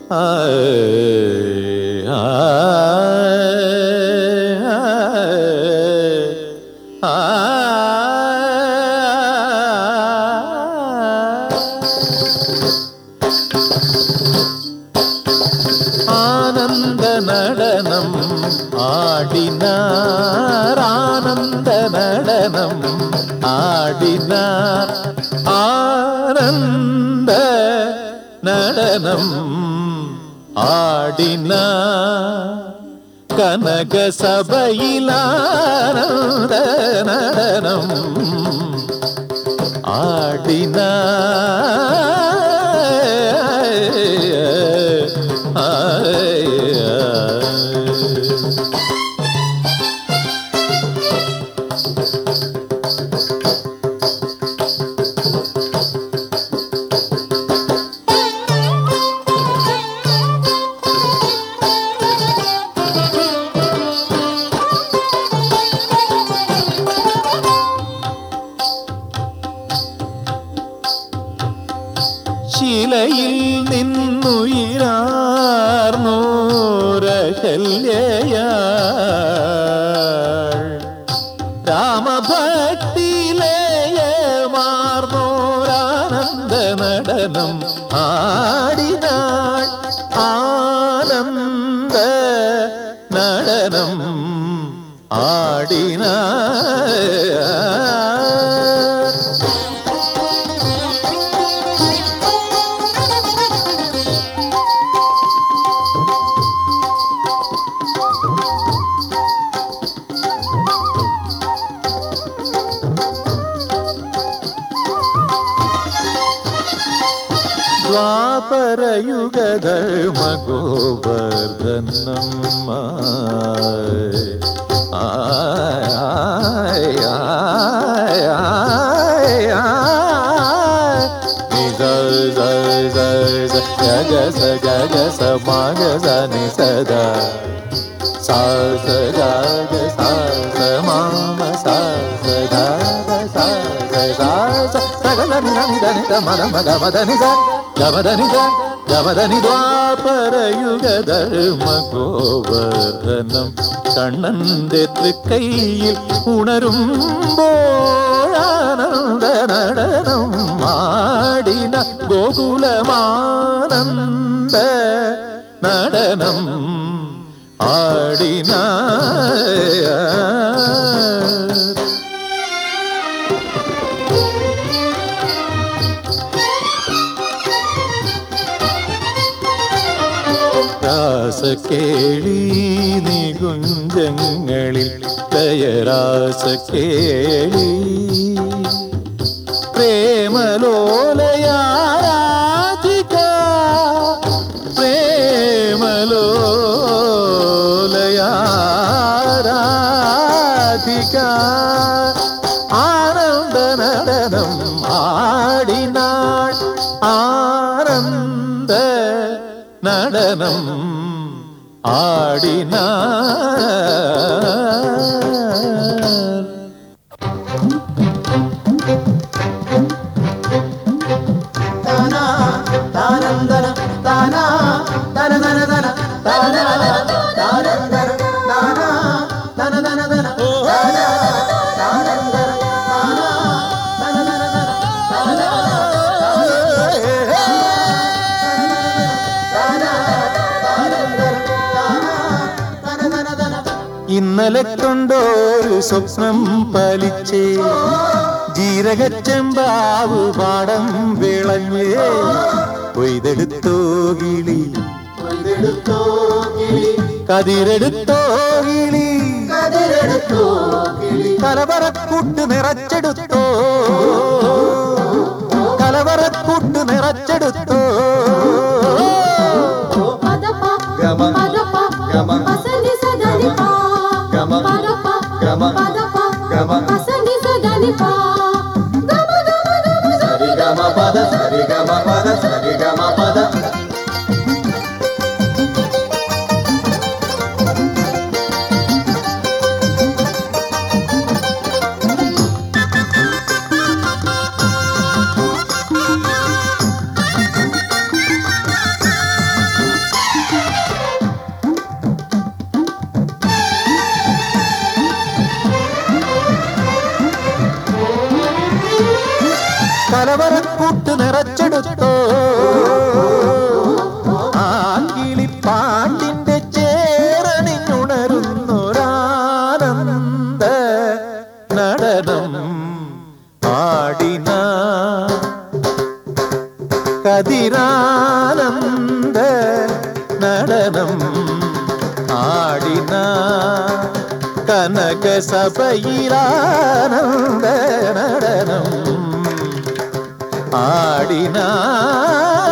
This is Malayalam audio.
ആനന്ദ നടനം ആടിനാർ, ആനന്ദ നടനം ആടിനാർ, ആനന്ദ നടനം ആടിനാർ. കനക സഭയിലാനന്ദ നടനം ആടിനാർ. ശിലയിൽ നിന്നുയിരാർന്നോരഹല്യയാൾ, രാമഭക്തിലേയമാർന്നോരാനന്ദ നടനം ആടിനാൾ, ആനന്ദ നടനം ആടിനാൾ. ദ്വാപരയുഗധർമ്മഗോവർദ്ധനം ഗഗസ ഗഗസ മഗസ നിസദ സാസ ഗഗ സാസ മാമ സാസ ധഗ സാസ സാസ സഗല നിധനിധ മദ മഗ മദ നിധ ഗമദനിധ ഗമദനി. ദ്വാപരയുഗധർമ്മ ഗോവർദ്ധനം കണ്ണന്റെ തൃക്കൈയിൽ ഉണരുമ്പോഴാനന്ദ നടനം ആടിന ഗോകുലമാനന്ദ നടനം ആടിന. രാസക്കേളി നികുഞ്ചങ്ങളിൽ ലയരാസക്കേളി പ്രേമലോലയാരാധിക, പ്രേമലോലയാരാധിക ആനന്ദ നടനം ആടിനാൾ, ആനന്ദ നടനം ആടിനാൾ. താനാ താനന്ദന താനാ തനതനതന താനാ താനന്ദന താനാ തനതനതന താനാ താനന്ദന താനാ തനതനതന താനാ ഇന്നലെ കൊണ്ടൊരു സ്വപ്നം പലിച്ചേ, ജീരകച്ചെമ്പാവ് പാടം വിളഞ്ഞേ, കൊയ്തെടുത്തോ കിളി കതിരെടുത്തോ കിളി, കലവറക്കൂട്ട് നിറച്ചെടുത്തോ, കലവറക്കൂട്ട് നിറച്ചെടുത്തോ. കലവറക്കൂട്ട് നിറച്ചെടുത്തോ ആങ്കിളിപ്പാട്ടിന്റെ ചേരണിഞ്ഞുണരുന്നൊരാനന്ദ നടനം ആടിന കതിരാനന്ദ നടനം ആടിന കനക സഭയിലാനന്ദ നടനം ആടിന